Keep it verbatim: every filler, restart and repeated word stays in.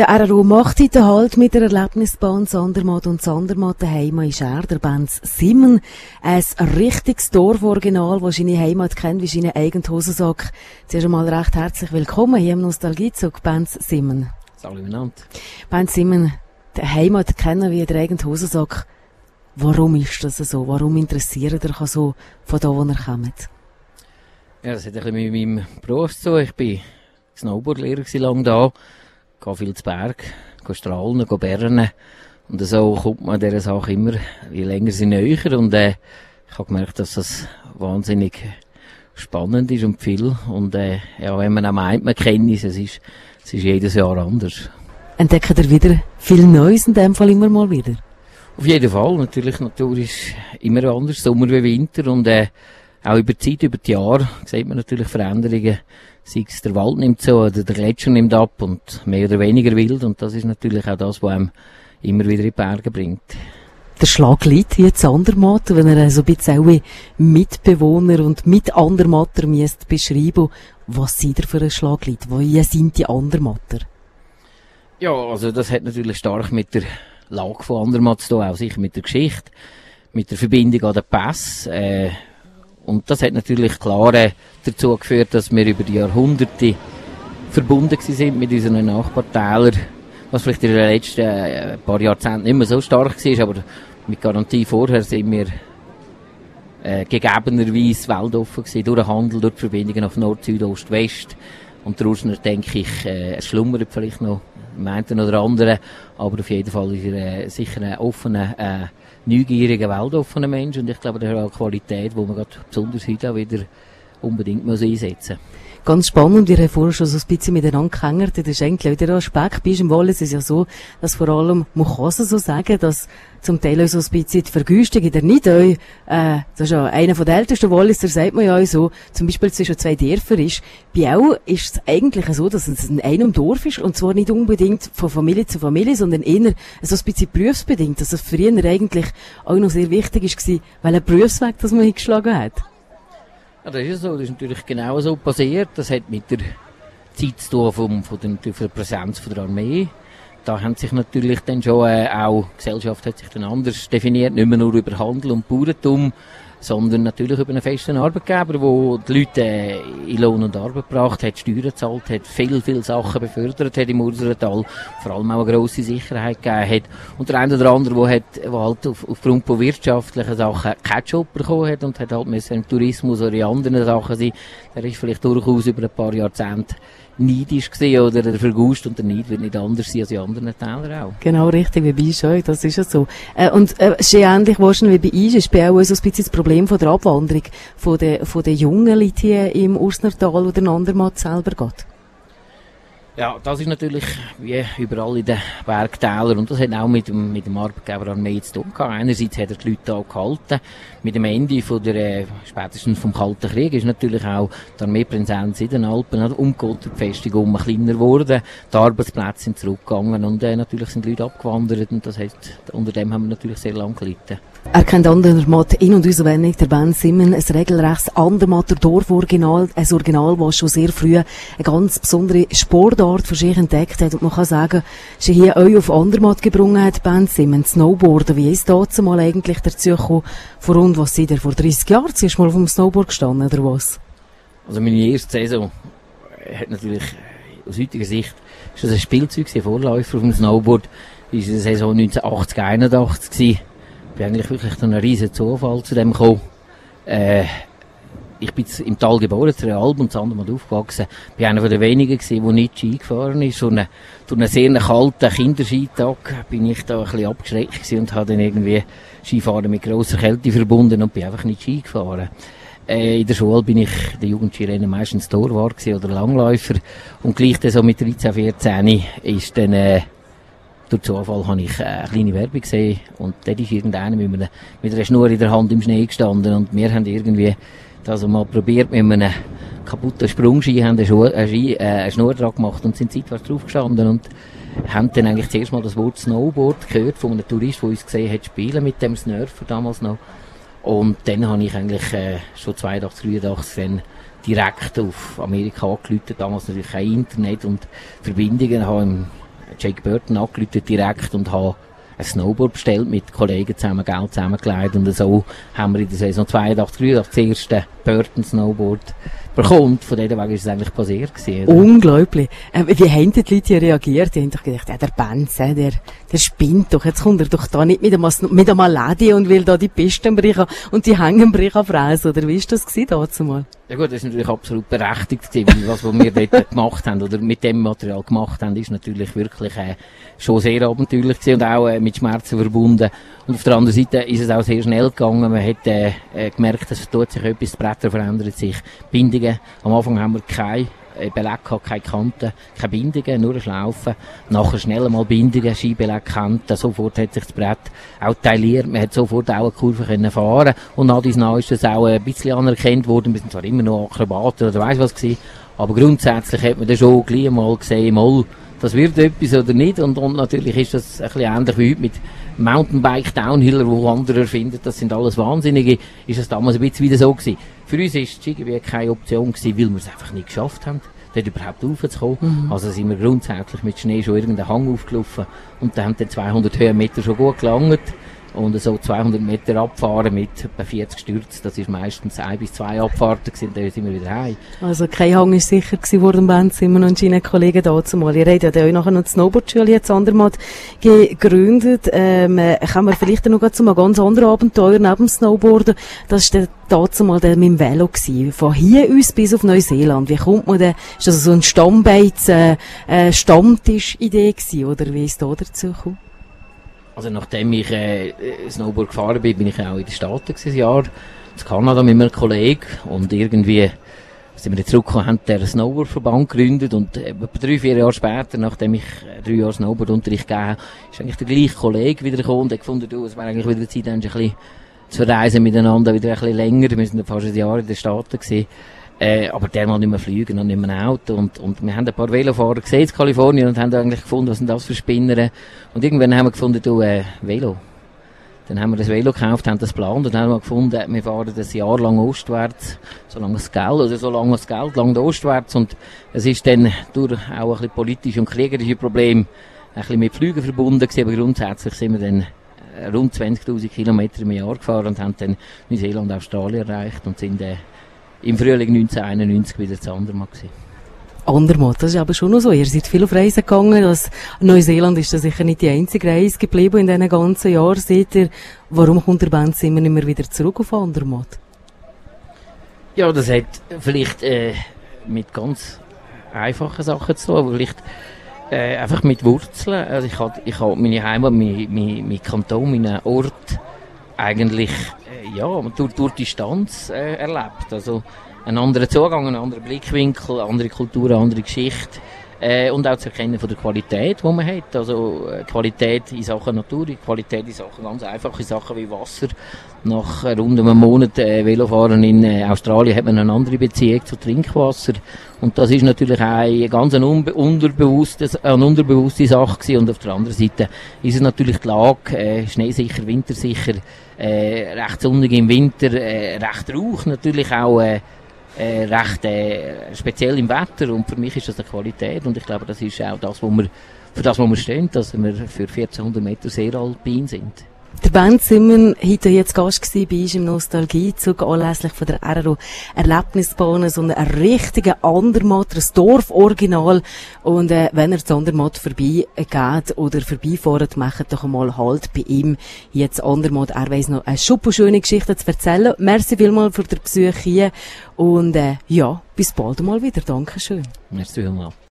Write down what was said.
Ja, R R O macht heute Halt mit der Erlebnisbahn Sandermatt und Sandermatt. Daheim ist er, der Benz Simmen. Ein richtiges Dorforiginal, das seine Heimat kennt wie seinen eigenen Hosensack. Zuerst einmal recht herzlich willkommen hier im Nostalgiezug, Benz Simmen. Salut miteinander. Benz Simmen, die Heimat kennen wie der eigene Hosensack. Warum ist das so? Warum interessiert er so von da, wo er kommt? Ja, das hat ein bisschen mit meinem Beruf zu tun. Ich war Snowboardlehrer lange da. Gehe viel zu Berg, gehe strahlen, gehe bernen. Und so kommt man dieser Sache immer, je länger sie näher. Und äh, ich habe gemerkt, dass das wahnsinnig spannend ist und viel. Und äh, ja, wenn man auch meint, man kennt es, es ist, es ist jedes Jahr anders. Entdeckt ihr wieder viel Neues in dem Fall immer mal wieder? Auf jeden Fall. Natürlich, Natur ist immer anders, Sommer wie Winter. Und äh, auch über die Zeit, über die Jahre, sieht man natürlich Veränderungen. Sei es der Wald nimmt so, oder der Gletscher nimmt ab und mehr oder weniger wild. Und das ist natürlich auch das, was einem immer wieder in die Berge bringt. Der Schlaglied hier zu Andermatt, wenn er so ein bisschen auch Mitbewohner und mit Andermatter müsst beschreiben, was seid ihr für ein Schlaglied? Wie sind die Andermatter? Ja, also das hat natürlich stark mit der Lage von Andermatt zu tun, auch sicher mit der Geschichte, mit der Verbindung an den Pass. Äh, Und das hat natürlich klar äh, dazu geführt, dass wir über die Jahrhunderte verbunden sind mit unseren Nachbartälern, was vielleicht in den letzten äh, paar Jahrzehnten nicht mehr so stark war, aber mit Garantie vorher sind wir äh, gegebenerweise weltoffen gewesen, durch den Handel, durch die Verbindungen auf Nord, Süd, Ost, West. Und draussen denke ich, äh, es schlummert vielleicht noch im einen oder anderen, aber auf jeden Fall ist er äh, sicher ein offener, äh, neugieriger, weltoffener Mensch, und ich glaube, der hat auch eine Qualität, die man gerade besonders heute auch wieder unbedingt muss einsetzen muss. Ganz spannend, wir haben vorher schon so ein bisschen miteinander gehängert, das ist eigentlich wieder ein Aspekt. Bei uns im Wallis ist es ja so, dass vor allem, man kann es so sagen, dass zum Teil auch so ein bisschen die Vergüstung in der Nidau, äh, das ist ja einer von den ältesten Wallis, da sagt man ja auch so, zum Beispiel zwischen zwei Dörfern ist. Bei auch ist es eigentlich so, dass es in einem Dorf ist, und zwar nicht unbedingt von Familie zu Familie, sondern eher so ein bisschen berufsbedingt, dass das für ihn eigentlich auch noch sehr wichtig war, weil ein Berufsweg, das man eingeschlagen hat. Ja, das ist so, das ist natürlich genau so passiert. Das hat mit der Zeit zu tun vom, von, der, von der Präsenz von der Armee. Da haben sich natürlich dann schon äh, auch, die Gesellschaft hat sich dann anders definiert, nicht mehr nur über Handel und Bauerntum, sondern natürlich über einen festen Arbeitgeber, der die Leute äh, in Lohn und Arbeit gebracht hat, Steuern gezahlt hat, viel, viele Sachen befördert hat im Urserental, vor allem auch eine grosse Sicherheit gegeben hat. Und der eine oder andere, der, hat, der halt auf, aufgrund von wirtschaftlichen Sachen keinen Job bekommen hat und hat halt müssen im Tourismus oder in anderen Sachen sein, der ist vielleicht durchaus über ein paar Jahrzehnte neidisch gesehen oder der Vergust, und der Neid wird nicht anders sein als in anderen Tälern auch. Genau, richtig, wie bei uns auch, das ist ja so. Äh, und äh, es ist ähnlich wahrscheinlich wie bei uns, ist bei auch so ein bisschen das Problem von der Abwanderung von den, von den jungen Leuten hier im Ursnertal oder in Andermatt selber geht. Ja, das ist natürlich wie überall in den Bergtälern, und das hat auch mit dem, mit dem Arbeitgeber Armee zu tun gehabt. Einerseits hat er die Leute auch gehalten. Mit dem Ende von der, äh, spätestens vom Kalten Krieg ist natürlich auch die Armeepräsenz in den Alpen umgeht, die Befestigung kleiner geworden, die Arbeitsplätze sind zurückgegangen, und äh, natürlich sind die Leute abgewandert, und das hat, unter dem haben wir natürlich sehr lange gelitten. Er kennt Andermatt in- und auswendig, der Ben Simmen, ein regelrechtes Andermatter Dorforiginal, ein Original, das schon sehr früh eine ganz besondere Sportart für sich entdeckt hat. Und man kann sagen, dass er hier euch auf Andermatt gebrungen hat, Ben Simmen, Snowboarden. Wie ist dazu mal eigentlich dazu gekommen? Vor rund, was seid ihr, vor dreißig Jahren? Sie ist mal auf dem Snowboard gestanden, oder was? Also meine erste Saison hat natürlich, aus heutiger Sicht, ist das ein Spielzeug, ein Vorläufer auf dem Snowboard, ist eine Saison neunzehnhundertachtzig einundachtzig gewesen. Ich bin eigentlich wirklich ein riesen Zufall zu dem gekommen. Äh, ich bin im Tal geboren, zu Realb und Sandermatt aufgewachsen. Ich bin einer der wenigen gewesen, der nicht Ski gefahren ist. Und durch einen sehr kalten Kinderskitag bin ich da ein bisschen abgeschreckt gewesen und habe dann irgendwie Skifahren mit grosser Kälte verbunden und bin einfach nicht Ski gefahren. Äh, in der Schule bin ich der Jugendskirennen meistens Torwart gewesen oder Langläufer. Und gleich dann so mit dreizehn, vierzehn ist dann, äh, durch Zufall habe ich eine kleine Werbung gesehen, und dort ist irgendeiner mit einer, mit einer Schnur in der Hand im Schnee gestanden, und wir haben irgendwie das mal probiert mit einem kaputten Sprungski, haben eine, Schu- eine, Ski, äh, eine Schnur dran gemacht und sind seitwärts drauf gestanden und haben dann eigentlich zuerst mal das Wort Snowboard gehört von einem Tourist, der uns gesehen hat spielen mit dem Snurfer damals noch. Und dann habe ich eigentlich äh, schon zweiundachtzig, dreiundachtzig dann direkt auf Amerika angerufen, damals natürlich kein Internet und Verbindungen haben Jake Burton angerufen direkt und habe ein Snowboard bestellt, mit Kollegen zusammen Geld zusammengelegt und so haben wir in der Saison zweiundachtzig, dreiundachtzig das erste Burton Snowboard bekommen. Von denen Weg ist es eigentlich passiert gewesen. Oder? Unglaublich. Ähm, wie haben die Leute reagiert? Die haben doch gedacht, ja, der Benz, der, der spinnt doch. Jetzt kommt er doch da nicht mit einem, mit einem Lady und will da die Pisten brechen und die Hängenbrecher fressen. Oder wie ist das gewesen dazu mal? Ja gut, das ist natürlich absolut berechtigt gewesen, weil was, was wir dort gemacht haben oder mit dem Material gemacht haben, ist natürlich wirklich äh, schon sehr abenteuerlich gewesen und auch äh, mit Schmerzen verbunden. Und auf der anderen Seite ist es auch sehr schnell gegangen. Man hat äh, gemerkt, es tut sich etwas, das Bretter verändert sich. Bindungen. Am Anfang haben wir keine äh, Beleg gehabt, keine Kanten, keine Bindungen, nur eine Schlaufe. Nachher schnell einmal Bindungen, Skibeleg, Kanten. Sofort hat sich das Brett auch tailliert. Man hat sofort auch eine Kurve können fahren. Und nach dies nach ist das auch ein bisschen anerkannt worden. Wir sind zwar immer noch Akrobaten oder weiss was gewesen. Aber grundsätzlich hat man dann schon gleich mal gesehen, mal, das wird etwas oder nicht. Und, und natürlich ist das ein bisschen ähnlich wie heute mit Mountainbike, Downhiller, wo andere erfinden, das sind alles Wahnsinnige, ist es damals ein bisschen wieder so gewesen. Für uns ist es irgendwie keine Option gewesen, weil wir es einfach nicht geschafft haben, dort überhaupt raufzukommen. Mhm. Also sind wir grundsätzlich mit Schnee schon irgendeinen Hang aufgelaufen und da haben dann zweihundert Höhenmeter schon gut gelangt. Und so zweihundert Meter abfahren mit etwa vierzig Stürzen, das ist meistens ein bis zwei Abfahrten gewesen, dann sind wir wieder heim. Also kein Hang ist sicher gewesen vor dem Benz Simon und seinen Kollegen da zumal. Ihr habt ja auch nachher noch die Snowboardschule jetzt andermal gegründet. Ähm, kann man vielleicht noch zu einem ganz anderen Abenteuer neben dem Snowboarden. Das war da zumal mit dem Velo gewesen. Von hier aus bis auf Neuseeland. Wie kommt man denn? Ist das so ein Stammbeiz, äh, äh, Stammtisch-Idee gewesen, oder wie ist da dazu gekommen? Also nachdem ich äh, Snowboard gefahren bin, bin ich auch in den Staaten gewesen, ein Jahr in Kanada mit einem Kollegen und irgendwie sind wir zurückgekommen, haben den Snowboardverband gegründet und äh, etwa drei, vier Jahre später, nachdem ich äh, drei Jahre Snowboardunterricht gegeben habe, ist eigentlich der gleiche Kollege wieder gekommen und hat gefunden, du, es wäre eigentlich wieder Zeit, ein bisschen zu reisen miteinander, wieder ein bisschen länger. Wir sind fast ein Jahr in den Staaten gewesen. Äh, aber der mal nicht mehr fliegen und nicht mehr ein Auto. Und, und wir haben ein paar Velofahrer gesehen in Kalifornien und haben eigentlich gefunden, was sind das für Spinner. Und irgendwann haben wir gefunden, du, äh, Velo. Dann haben wir das Velo gekauft, haben das geplant und dann haben wir gefunden, wir fahren das Jahr lang ostwärts, solange es Geld, oder solange es Geld, lang ostwärts. Und es ist dann durch auch ein bisschen politische und kriegerische Probleme ein bisschen mit Flügen verbunden gewesen, aber grundsätzlich sind wir dann rund zwanzigtausend Kilometer im Jahr gefahren und haben dann Neuseeland, Australien erreicht und sind äh, im Frühling neunzehnhunderteinundneunzig wieder zu Andermatt gewesen. Andermatt, das ist aber schon noch so. Ihr seid viel auf Reisen gegangen. Das Neuseeland ist da sicher nicht die einzige Reise geblieben in diesen ganzen Jahren. Seht ihr, warum kommt der Benz immer nicht mehr wieder zurück auf Andermatt? Ja, das hat vielleicht äh, mit ganz einfachen Sachen zu tun. Vielleicht äh, einfach mit Wurzeln. Also ich habe ich hab meine Heimat, mein, mein, mein Kanton, meinen Ort eigentlich äh, ja, durch, durch Distanz äh, erlebt. Also einen anderen Zugang, einen anderen Blickwinkel, andere Kultur, andere Geschichte äh, und auch zu erkennen von der Qualität, die man hat. Also äh, Qualität in Sachen Natur, Qualität in Sachen ganz einfache Sachen wie Wasser. Nach äh, rund einem Monat äh, Velofahren in äh, Australien hat man eine andere Beziehung zu Trinkwasser und das ist natürlich auch eine ganz eine unbe- unterbewusste, eine unterbewusste Sache gewesen. Und auf der anderen Seite ist es natürlich die Lage, äh, schneesicher, wintersicher, äh, recht sonnig im Winter, äh, recht rauch, natürlich auch äh, Äh, recht äh, speziell im Wetter und für mich ist das eine Qualität und ich glaube, das ist auch das, wo wir, für das, wo wir stehen, dass wir für vierzehnhundert Meter sehr alpin sind. Der Benz Simon heute jetzt Gast gewesen bei uns im Nostalgiezug anlässlich von der R R O Erlebnisbahn, so ein richtiger Andermatt, ein Dorforiginal. Und äh, wenn ihr zu Andermatt vorbei geht oder vorbeifahrt, macht doch einmal Halt bei ihm. Jetzt Andermatt, er weiss noch eine schöne Geschichte zu erzählen. Merci vielmals für den Besuch hier und äh, ja, bis bald mal wieder. Dankeschön. Merci vielmals.